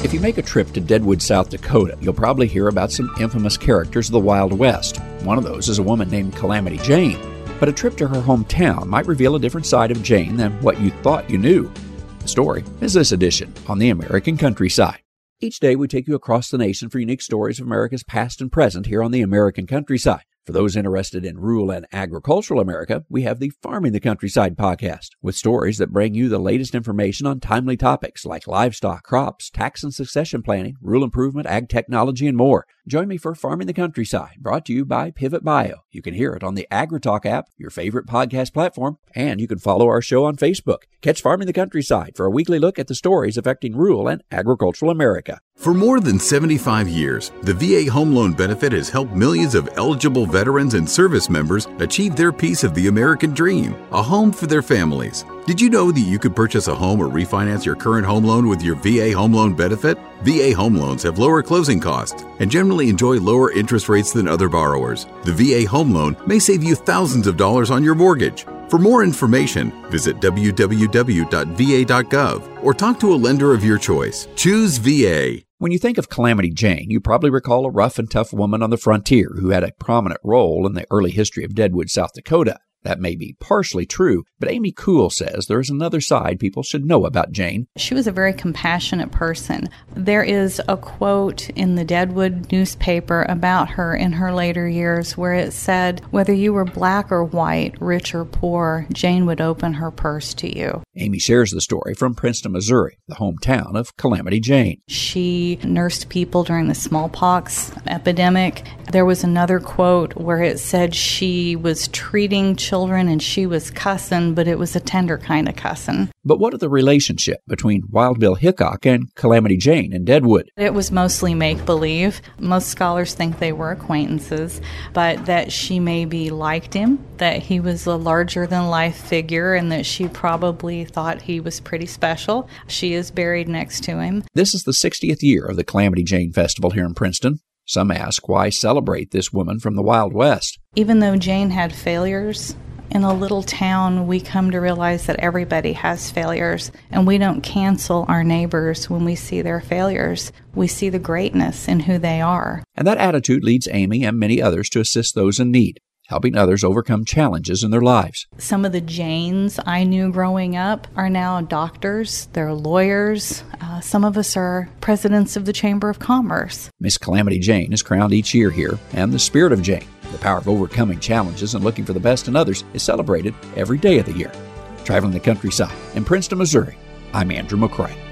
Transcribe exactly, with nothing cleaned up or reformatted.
If you make a trip to Deadwood, South Dakota, you'll probably hear about some infamous characters of the Wild West. One of those is a woman named Calamity Jane. But a trip to her hometown might reveal a different side of Jane than what you thought you knew. The story is this edition on the American Countryside. Each day we take you across the nation for unique stories of America's past and present here on the American Countryside. For those interested in rural and agricultural America, we have the Farming the Countryside podcast, with stories that bring you the latest information on timely topics like livestock, crops, tax and succession planning, rural improvement, ag technology, and more. Join me for Farming the Countryside, brought to you by Pivot Bio. You can hear it on the AgriTalk app, your favorite podcast platform, and you can follow our show on Facebook. Catch Farming the Countryside for a weekly look at the stories affecting rural and agricultural America. For more than seventy-five years, the V A Home Loan Benefit has helped millions of eligible veterans and service members achieve their piece of the American dream, a home for their families. Did you know that you could purchase a home or refinance your current home loan with your V A Home Loan Benefit? V A home loans have lower closing costs and generally enjoy lower interest rates than other borrowers. The V A home loan may save you thousands of dollars on your mortgage. For more information, visit w w w dot v a dot gov or talk to a lender of your choice. Choose V A. When you think of Calamity Jane, you probably recall a rough and tough woman on the frontier who had a prominent role in the early history of Deadwood, South Dakota. That may be partially true, but Amy Kuhl says there is another side people should know about Jane. She was a very compassionate person. There is a quote in the Deadwood newspaper about her in her later years where it said, whether you were black or white, rich or poor, Jane would open her purse to you. Amy shares the story from Princeton, Missouri, the hometown of Calamity Jane. She nursed people during the smallpox epidemic. There was another quote where it said she was treating children and she was cussing, but it was a tender kind of cussing. But what of the relationship between Wild Bill Hickok and Calamity Jane in Deadwood? It was mostly make-believe. Most scholars think they were acquaintances, but that she maybe liked him, that he was a larger-than-life figure, and that she probably thought he was pretty special. She is buried next to him. This is the sixtieth year of the Calamity Jane Festival here in Princeton. Some ask, why celebrate this woman from the Wild West? Even though Jane had failures, in a little town, we come to realize that everybody has failures, and we don't cancel our neighbors when we see their failures. We see the greatness in who they are. And that attitude leads Amy and many others to assist those in need, helping others overcome challenges in their lives. Some of the Janes I knew growing up are now doctors, they're lawyers. Uh, some of us are presidents of the Chamber of Commerce. Miss Calamity Jane is crowned each year here, and the spirit of Jane, the power of overcoming challenges and looking for the best in others, is celebrated every day of the year. Traveling the countryside in Princeton, Missouri, I'm Andrew McCray.